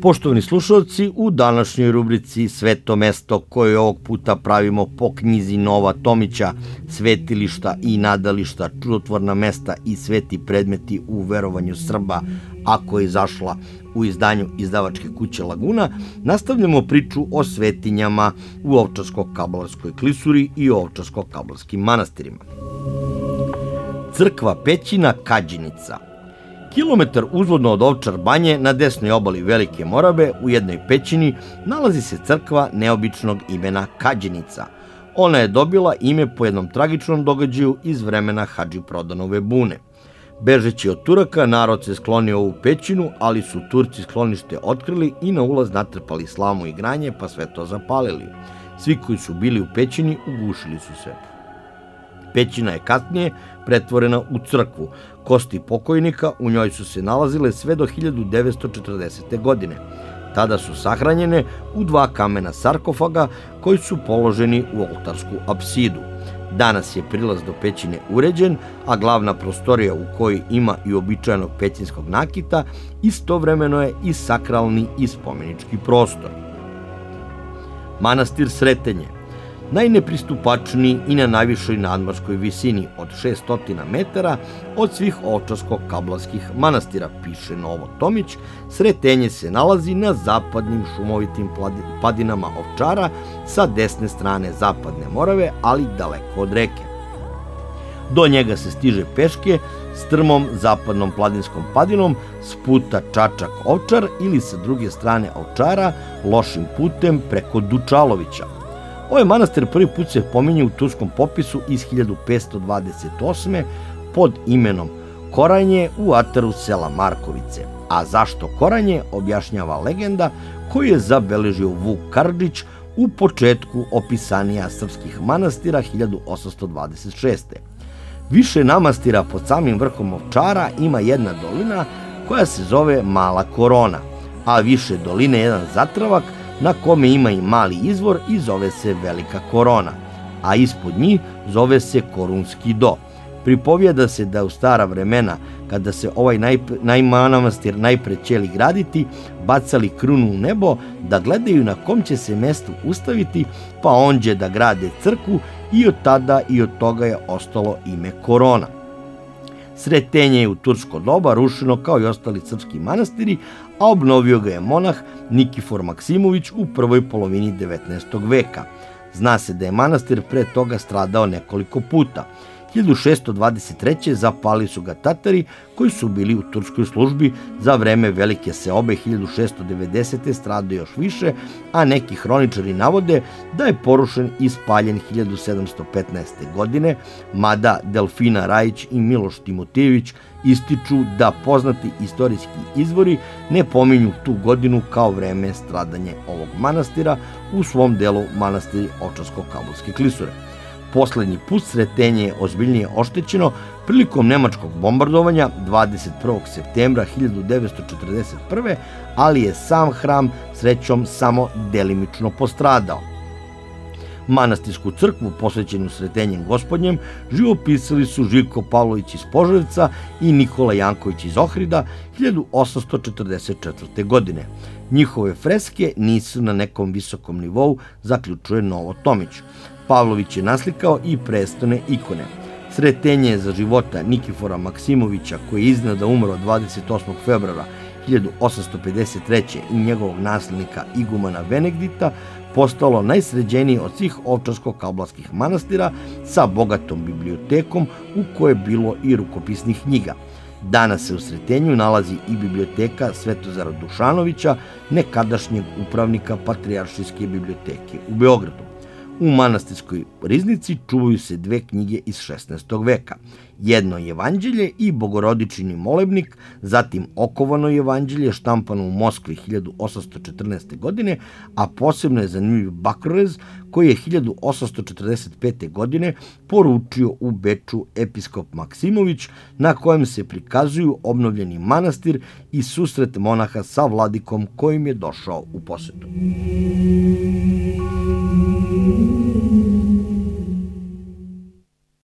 Poštovani slušalci, u današnjoj rubrici Sveto mesto, koje ovog puta pravimo po knjizi Nova Tomića, Svetilišta i nadališta, čudotvorna mesta i sveti predmeti u verovanju Srba, a koja je izašla u izdanju izdavačke kuće Laguna, nastavljamo priču o svetinjama u Ovčarsko-Kablarskoj klisuri i Ovčarsko-Kablarskim manastirima. Crkva Pećina Kađinica. Kilometar uzvodno od Ovčar banje na desnoj obali Velike Morave u jednoj pećini nalazi se crkva neobičnog imena Kađinica. Ona je dobila ime po jednom tragičnom događaju iz vremena Hadži Prodanove bune. Bežeći od Turaka, narod se sklonio u pećinu, ali su Turci sklonište otkrili i na ulaz natrpali slamu i granje, pa sve to zapalili. Svi koji su bili u pećini ugušili su se. Pećina je kasnije pretvorena u crkvu. Kosti pokojnika u njoj su se nalazile sve do 1940. godine. Tada su sahranjene u 2 kamena sarkofaga koji su položeni u oltarsku apsidu. Danas je prilaz do pećine uređen, a glavna prostorija u kojoj ima i uobičajenog pećinskog nakita istovremeno je i sakralni i spomenički prostor. Manastir Sretenje. Najnepristupačniji i na najvišoj nadmorskoj visini od 600 metara od svih ovčarsko-kablarskih manastira, piše Novo Tomić, Sretenje se nalazi na zapadnim šumovitim padinama Ovčara sa desne strane zapadne Morave, ali daleko od reke. Do njega se stiže peške strmom zapadnom pladinskom padinom s puta Čačak-Ovčar ili sa druge strane Ovčara lošim putem preko Dučalovića. Ovaj manastir prvi put se pominje u turskom popisu iz 1528. pod imenom Koranje u ataru sela Markovice. A zašto Koranje, objašnjava legenda koju je zabeležio Vuk Karadžić u početku opisanja srpskih manastira 1826. Više namastira pod samim vrhom Ovčara ima jedna dolina koja se zove Mala Korona, a više doline jedan zatravak na kome ima i mali izvor i zove se Velika Korona, a ispod njih zove se Korunski do. Pripovijeda se da u stara vremena, kada se ovaj manastir najpre ćeli graditi, bacali krunu u nebo da gledaju na kom će se mestu ustaviti, pa onđe da grade crkvu i od tada i od toga je ostalo ime Korona. Sretenje je u tursko doba rušeno kao i ostali srpski manastiri, a obnovio ga je monah Nikifor Maksimović u prvoj polovini 19. veka. Zna se da je manastir pre toga stradao nekoliko puta. 1623. zapali su ga Tatari koji su bili u turskoj službi. Za vreme Velike seobe 1690. stradao još više, a neki hroničari navode da je porušen i spaljen 1715. godine, mada Delfina Rajić i Miloš Timotijević ističu da poznati istorijski izvori ne pominju tu godinu kao vreme stradanje ovog manastira u svom delu manastiri Ovčarsko-Kablarske klisure. Poslednji put Sretenje je ozbiljnije oštećeno prilikom nemačkog bombardovanja 21. septembra 1941. ali je sam hram srećom samo delimično postradao. Manastirsku crkvu posvećenu Sretenjem Gospodnjem živopisali su Živko Pavlović iz Požarevca i Nikola Janković iz Ohrida 1844. godine. Njihove freske nisu na nekom visokom nivou, zaključuje Novo Tomić. Pavlović je naslikao i prestone ikone. Sretenje je za života Nikifora Maksimovića, koji je iznenada umro 28. februara 1853. i njegovog naslednika igumana Benedikta, postalo najsređeniji od svih ovčarsko-kablarskih manastira sa bogatom bibliotekom u kojoj je bilo i rukopisnih knjiga. Danas se u Sretenju nalazi i biblioteka Svetozara Dušanovića, nekadašnjeg upravnika Patrijaršijske biblioteke u Beogradu. U manastirskoj riznici čuvaju se 2 knjige iz 16. veka. Jedno evanđelje i Bogorodičini molebnik, zatim Okovano evanđelje štampano u Moskvi 1814. godine, a posebno je zanimljiv Bakrorez koji je 1845. godine poručio u Beču episkop Maksimović, na kojem se prikazuju obnovljeni manastir i susret monaha sa vladikom kojim je došao u posetu.